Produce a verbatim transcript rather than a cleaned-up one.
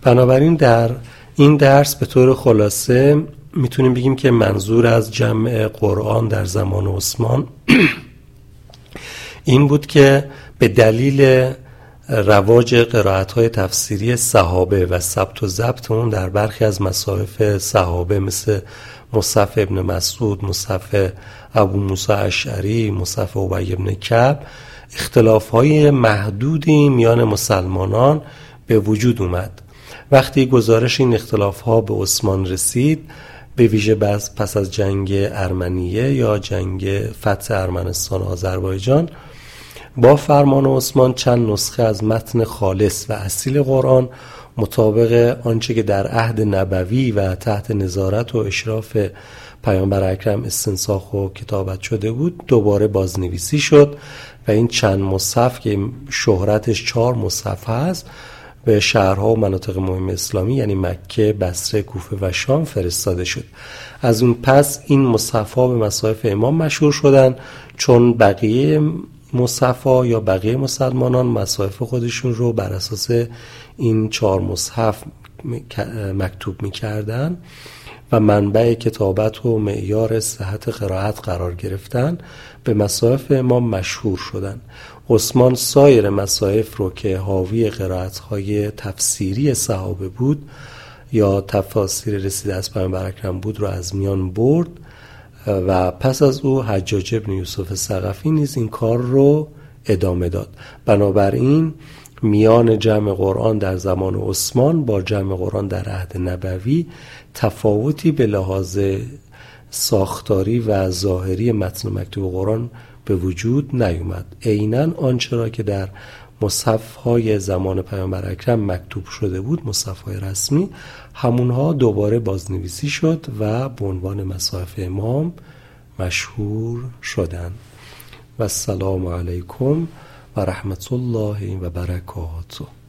بنابراین در این درس به طور خلاصه میتونیم بگیم که منظور از جمع قرآن در زمان عثمان این بود که به دلیل رواج قرائت‌های تفسیری صحابه و ثبت و ضبط اون در برخی از مصاحف صحابه مثل مصحف ابن مسعود، مصحف ابو موسی اشعری، مصحف ابی بن کعب، اختلاف‌های محدودی میان مسلمانان به وجود اومد. وقتی گزارش این اختلاف‌ها به عثمان رسید، به ویژه پس از جنگ ارمنیه یا جنگ فتح ارمنستان و آذربایجان، با فرمان عثمان چند نسخه از متن خالص و اصیل قرآن مطابق آنچه که در عهد نبوی و تحت نظارت و اشراف پیامبر اکرم استنساخ و کتابت شده بود دوباره بازنویسی شد و این چند مصحف که شهرتش چهار مصحف هست به شهرها و مناطق مهم اسلامی یعنی مکه، بصره، کوفه و شام فرستاده شد. از اون پس این مصحف‌ها به مصاحف امام مشهور شدن، چون بقیه مصحف‌ها یا بقیه مسلمانان مصاحف خودشون رو بر اساس این چهار مصحف مکتوب می‌کردن و منبع کتابت و معیار صحت قرائت قرار گرفتن، به مصاحف امام مشهور شدن. عثمان سایر مصاحف رو که حاوی قرائت‌های تفسیری صحابه بود یا تفاسیر رسیده از پیامبر اکرم بود رو از میان برد و پس از او حجاج ابن یوسف ثقفی نیز این کار رو ادامه داد. بنابراین میان جمع قرآن در زمان عثمان با جمع قرآن در عهد نبوی تفاوتی به لحاظ ساختاری و ظاهری متن مکتوب قرآن به وجود نیومد. عیناً آنچه را که در مصحف‌های زمان پیامبر اکرم مکتوب شده بود، مصحف‌های رسمی، همونها دوباره بازنویسی شد و به عنوان مصاحف امام مشهور شدند. و السلام علیکم و رحمت الله و برکاته.